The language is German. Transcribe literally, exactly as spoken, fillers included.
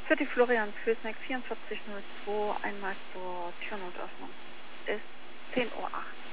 Für die Florian Fösneck vierundvierzig null zwei einmal zur Türnotöffnung. Ist zehn Uhr acht.